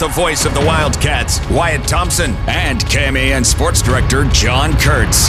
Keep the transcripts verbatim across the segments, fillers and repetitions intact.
the voice of the Wildcats, Wyatt Thompson, and K M A N Sports Director John Kurtz.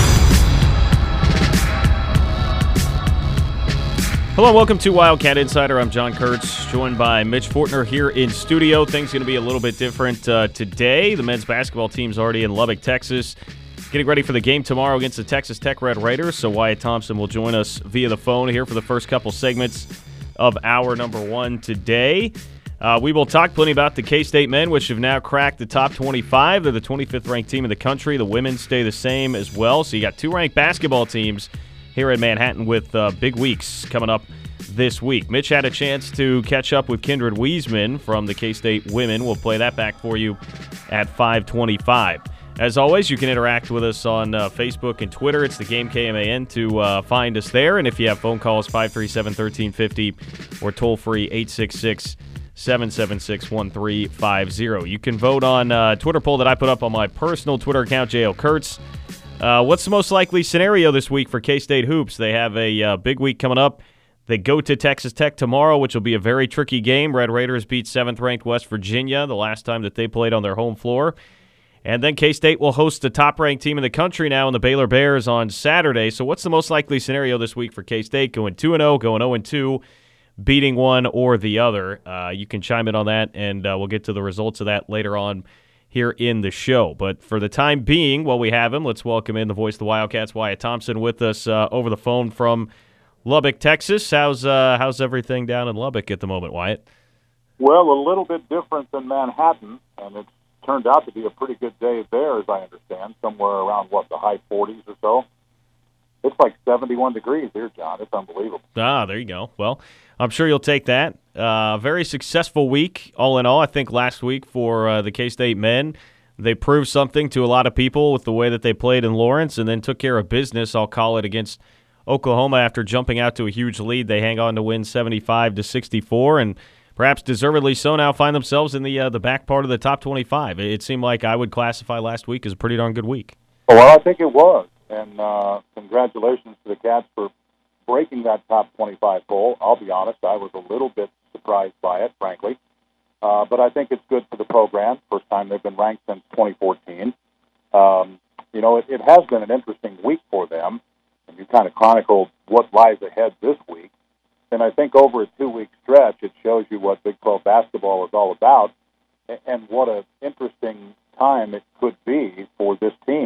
Hello and welcome to Wildcat Insider. I'm John Kurtz, joined by Mitch Fortner here in studio. Things going to be a little bit different uh, today. The men's basketball team's already in Lubbock, Texas, getting ready for the game tomorrow against the Texas Tech Red Raiders. So Wyatt Thompson will join us via the phone here for the first couple segments of hour number one today. Uh, we will talk plenty about the K-State men, which have now cracked the top twenty-five. They're the twenty-fifth ranked team in the country. The women stay the same as well. So you got two ranked basketball teams here in Manhattan with uh, big weeks coming up this week. Mitch had a chance to catch up with Kindred Wiesman from the K-State women. We'll play that back for you at five twenty-five. As always, you can interact with us on uh, Facebook and Twitter. It's the Game K M A N to uh, find us there. And if you have phone calls, five three seven, one three five zero or toll-free eight six six, seven seven six, one three five zero. You can vote on a uh, Twitter poll that I put up on my personal Twitter account, J L Kurtz. Uh, what's the most likely scenario this week for K-State hoops? They have a uh, big week coming up. They go to Texas Tech tomorrow, which will be a very tricky game. Red Raiders beat seventh-ranked West Virginia the last time that they played on their home floor. And then K-State will host the top-ranked team in the country now in the Baylor Bears on Saturday. So what's the most likely scenario this week for K-State? Going two and oh, going oh and two, beating one or the other. Uh, you can chime in on that, and uh, we'll get to the results of that later on here in the show. But for the time being, while we have him, let's welcome in the voice of the Wildcats, Wyatt Thompson, with us uh, over the phone from Lubbock, Texas. How's uh, how's everything down in Lubbock at the moment, Wyatt? Well, a little bit different than Manhattan, and it's turned out to be a pretty good day there, as I understand, somewhere around, what, the high forties or so. It's like seventy-one degrees here, John. It's unbelievable. Ah, there you go. Well, I'm sure you'll take that. Uh, very successful week, all in all. I think last week for uh, the K-State men, they proved something to a lot of people with the way that they played in Lawrence and then took care of business, I'll call it, against Oklahoma after jumping out to a huge lead. They hang on to win seventy-five to sixty-four, and perhaps deservedly so now find themselves in the uh, the back part of the top twenty-five. It seemed like I would classify last week as a pretty darn good week. Well, I think it was, and uh, congratulations to the Cats for breaking that top twenty-five goal. I'll be honest, I was a little bit surprised by it, frankly. Uh, but I think it's good for the program. First time they've been ranked since twenty fourteen. Um, you know, it, it has been an interesting week for them, and you kind of chronicled what lies ahead this week. And I think over a two-week stretch, it shows you what Big twelve basketball is all about and, and what an interesting time it could be for this team.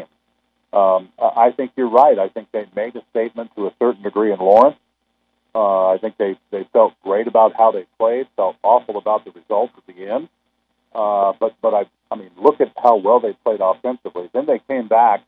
Um, I think you're right. I think they made a statement to a certain degree in Lawrence. Uh, I think they, they felt great about how they played, felt awful about the results at the end. Uh, but but I I mean, look at how well they played offensively. Then they came back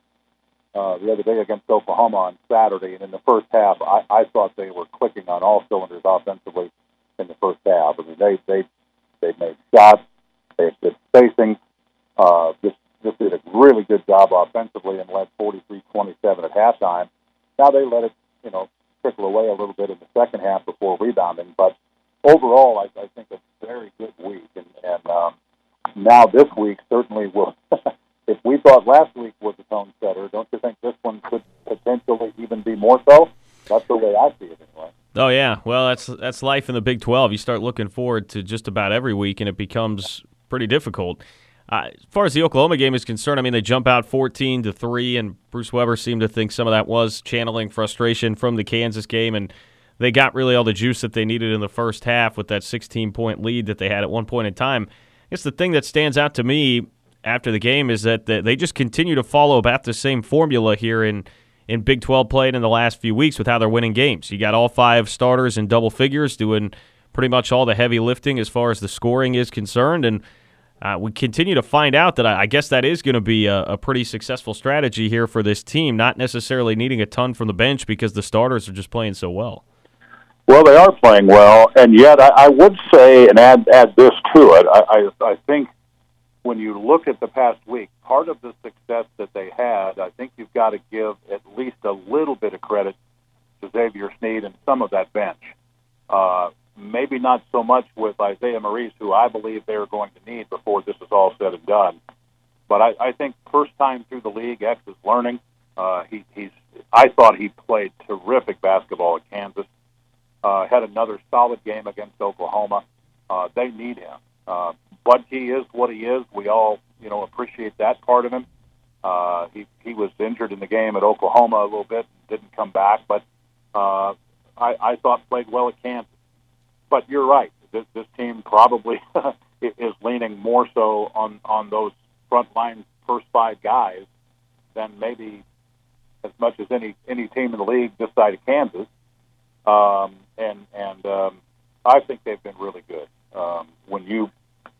uh, the other day against Oklahoma on Saturday, and in the first half, I, I thought they were clicking on all cylinders offensively in the first half. I mean, they they they made shots, they had good spacing, uh, just just did a really good job offensively and led forty-three twenty-seven at halftime. Now they let it, you know, trickle away a little bit in the second half before rebounding. But overall, I, I think a very good week. And, and um, now this week certainly will, if we thought last week was a tone setter, don't you think this one could potentially even be more so? That's the way I see it anyway. Oh, yeah. Well, that's that's life in the Big twelve. You start looking forward to just about every week, and it becomes pretty difficult. Uh, as far as the Oklahoma game is concerned, I mean, they jump out fourteen to three, and Bruce Weber seemed to think some of that was channeling frustration from the Kansas game, and they got really all the juice that they needed in the first half with that sixteen-point lead that they had at one point in time. I guess the thing that stands out to me after the game is that they just continue to follow about the same formula here in, in Big twelve play in the last few weeks with how they're winning games. You got all five starters in double figures doing pretty much all the heavy lifting as far as the scoring is concerned, and Uh, we continue to find out that I, I guess that is going to be a, a pretty successful strategy here for this team, not necessarily needing a ton from the bench because the starters are just playing so well. Well, they are playing well, and yet I, I would say, and add add this to it, I, I, I think when you look at the past week, part of the success that they had, I think you've got to give at least a little bit of credit to Xavier Sneed and some of that bench. Uh, Maybe not so much with Isaiah Maurice, who I believe they are going to need before this is all said and done. But I, I think first time through the league, X is learning. Uh, he, he's. I thought he played terrific basketball at Kansas. Uh, had another solid game against Oklahoma. Uh, they need him. Uh, Budke is what he is. We all, you know, appreciate that part of him. Uh, he he was injured in the game at Oklahoma a little bit and didn't come back, but uh, I, I thought played well at Kansas. But you're right. This, this team probably is leaning more so on, on those front line first five guys than maybe as much as any any team in the league this side of Kansas. Um, and and um, I think they've been really good. Um, when you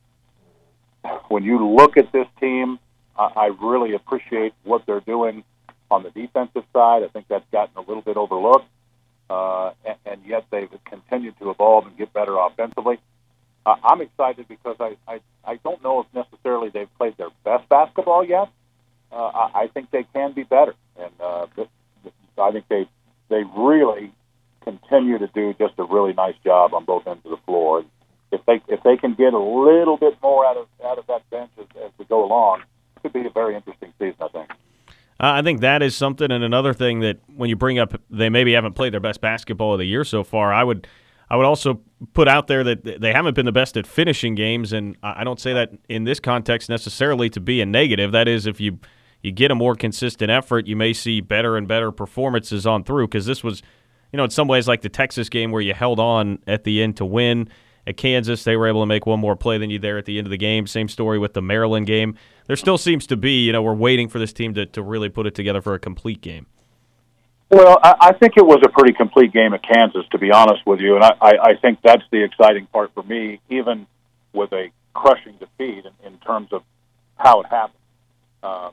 when you look at this team, I, I really appreciate what they're doing on the defensive side. I think that's gotten a little bit overlooked, uh, and, and yet they've continued to evolve and get better offensively. Uh, I'm excited because I, I I don't know if necessarily they've played their best basketball yet. Uh, I, I think they can be better, and uh, this, this, I think they they really continue to do just a really nice job on both ends of the floor. If they if they can get a little bit more out of out of that bench as, as we go along, it could be a very interesting season, I think. Uh, I think that is something, and another thing that when you bring up they maybe haven't played their best basketball of the year so far, I would I would also put out there that they haven't been the best at finishing games, and I don't say that in this context necessarily to be a negative. That is, if you you get a more consistent effort, you may see better and better performances on through, because this was, you know, in some ways like the Texas game where you held on at the end to win. At Kansas, they were able to make one more play than you there at the end of the game. Same story with the Maryland game. There still seems to be, you know, we're waiting for this team to, to really put it together for a complete game. Well, I, I think it was a pretty complete game at Kansas, to be honest with you, and I, I, I think that's the exciting part for me, even with a crushing defeat in, in terms of how it happened. Uh,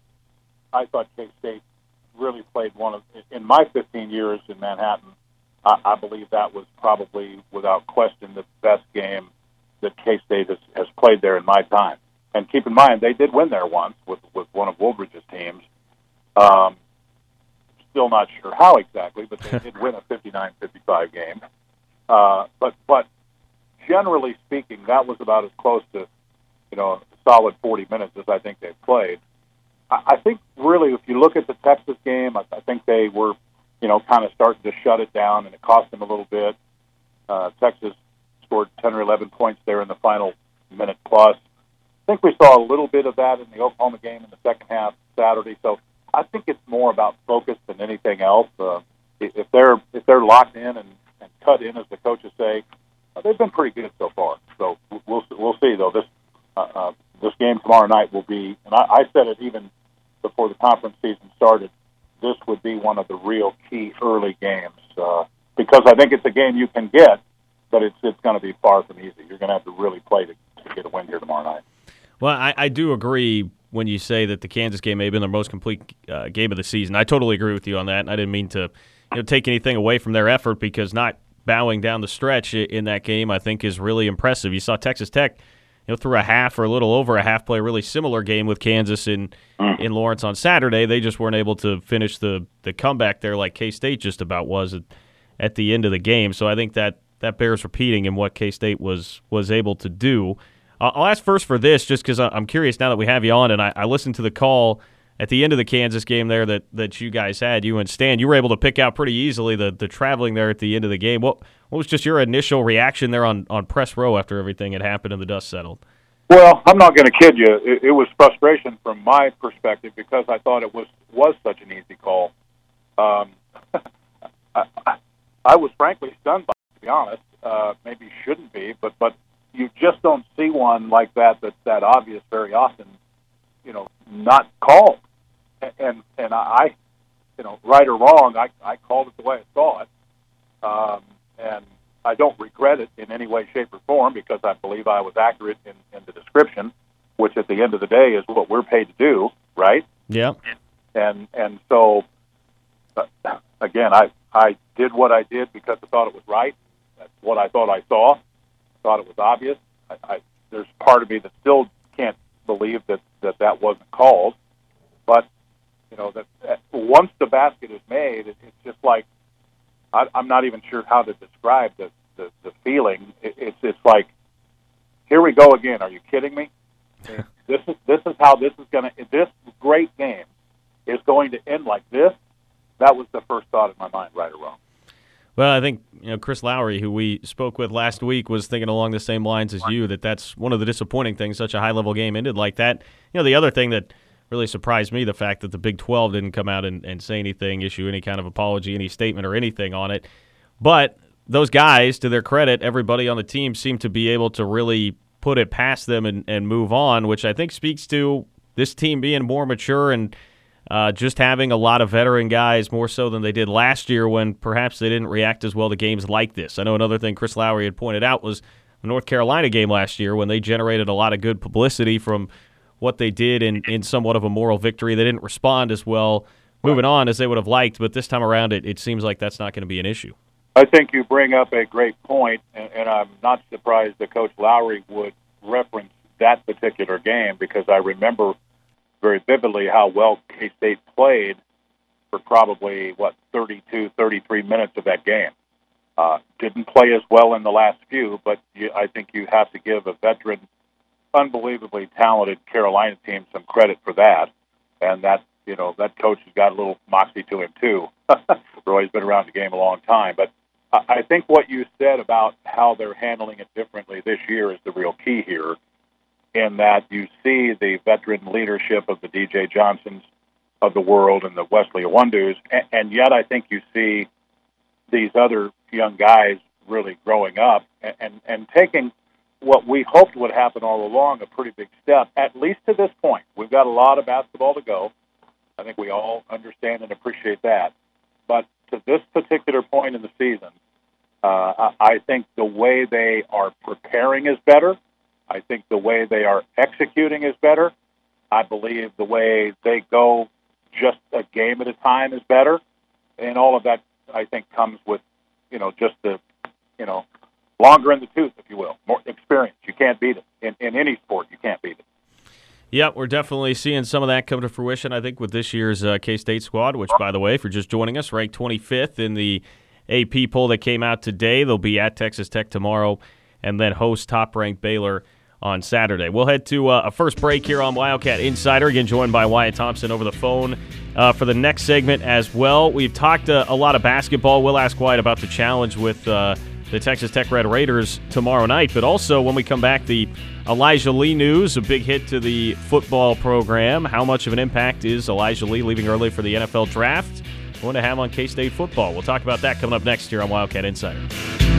I thought K-State really played one of, in my fifteen years in Manhattan, I, I believe that was probably, without question, the best game that K-State has, has played there in my time. And keep in mind, they did win there once with, with one of Woolbridge's teams. Um, still not sure how exactly, but they did win a fifty-nine fifty-five game. Uh, but but generally speaking, that was about as close to, you know, a solid forty minutes as I think they've played. I, I think really, if you look at the Texas game, I, I think they were, you know, kind of starting to shut it down, and it cost them a little bit. Uh, Texas scored ten or eleven points there in the final minute plus. I think we saw a little bit of that in the Oklahoma game in the second half Saturday. So I think it's more about focus than anything else. Uh, if they're if they're locked in and, and cut in, as the coaches say, uh, they've been pretty good so far. So we'll we'll see though. This uh, uh, this game tomorrow night will be, and I, I said it even before the conference season started, this would be one of the real key early games uh, because I think it's a game you can get, but it's it's going to be far from easy. You're going to have to really play to, to get a win here tomorrow night. Well, I, I do agree when you say that the Kansas game may have been their most complete uh, game of the season. I totally agree with you on that, and I didn't mean to, you know, take anything away from their effort, because not bowing down the stretch in that game I think is really impressive. You saw Texas Tech, you know, through a half or a little over a half, play a really similar game with Kansas in in Lawrence on Saturday. They just weren't able to finish the, the comeback there like K-State just about was at, at the end of the game. So I think that, that bears repeating in what K-State was was able to do. I'll ask first for this, just because I'm curious now that we have you on, and I, I listened to the call at the end of the Kansas game there that, that you guys had, you and Stan. You were able to pick out pretty easily the, the traveling there at the end of the game. What what was just your initial reaction there on, on press row after everything had happened and the dust settled? Well, I'm not going to kid you. It, it was frustration from my perspective because I thought it was, was such an easy call. Um, I, I was frankly stunned by it, to be honest. Uh, maybe shouldn't be, but but you just don't see one like that that's that obvious very often, you know, not called. And and I, you know, right or wrong, I, I called it the way I saw it. Um, and I don't regret it in any way, shape, or form because I believe I was accurate in, in the description, which at the end of the day is what we're paid to do, right? Yeah. And and so, uh, again, I, I did what I did because I thought it was right. That's what I thought I saw. Thought it was obvious. I, I, there's part of me that still can't believe that that, that wasn't called. But, you know, that, that once the basket is made, it, it's just like, I, I'm not even sure how to describe the, the, the feeling. It, it's it's like, here we go again. Are you kidding me? this is this is how this is going to, this great game is going to end like this. That was the first thought in my mind, right or wrong. Well, I think you know Chris Lowry, who we spoke with last week, was thinking along the same lines as you, that that's one of the disappointing things. Such a high-level game ended like that. You know, the other thing that really surprised me, the fact that the Big twelve didn't come out and, and say anything, issue any kind of apology, any statement or anything on it. But those guys, to their credit, everybody on the team seemed to be able to really put it past them and, and move on, which I think speaks to this team being more mature and uh, just having a lot of veteran guys more so than they did last year when perhaps they didn't react as well to games like this. I know another thing Chris Lowry had pointed out was the North Carolina game last year when they generated a lot of good publicity from what they did in, in somewhat of a moral victory. They didn't respond as well moving on as they would have liked, but this time around it, it seems like that's not going to be an issue. I think you bring up a great point, and, and I'm not surprised that Coach Lowry would reference that particular game because I remember very vividly how well K-State played for probably, what, thirty-two, thirty-three minutes of that game. Uh, didn't play as well in the last few, but you, I think you have to give a veteran, unbelievably talented Carolina team some credit for that. And that, you know, that coach has got a little moxie to him, too. Roy's been around the game a long time. But I think what you said about how they're handling it differently this year is the real key here, in that you see the veteran leadership of the D J Johnsons of the world and the Wesley Iwundus, and, and yet I think you see these other young guys really growing up and, and, and taking what we hoped would happen all along, a pretty big step, at least to this point. We've got a lot of basketball to go. I think we all understand and appreciate that. But to this particular point in the season, uh, I think the way they are preparing is better. I think the way they are executing is better. I believe the way they go just a game at a time is better. And all of that, I think, comes with, you know, just the, you know, longer in the tooth, if you will, more experience. You can't beat it. In, in any sport, you can't beat it. Yeah, we're definitely seeing some of that come to fruition, I think, with this year's uh, K-State squad, which, by the way, if you're just joining us, ranked twenty-fifth in the A P poll that came out today. They'll be at Texas Tech tomorrow and then host top-ranked Baylor on Saturday. We'll head to uh, a first break here on Wildcat Insider, again joined by Wyatt Thompson over the phone uh, for the next segment as well. We've talked uh, a lot of basketball. We'll ask Wyatt about the challenge with uh, the Texas Tech Red Raiders tomorrow night, but also when we come back, the Elijah Lee news, a big hit to the football program. How much of an impact is Elijah Lee leaving early for the N F L draft going to have on K-State football? We'll talk about that coming up next here on Wildcat Insider.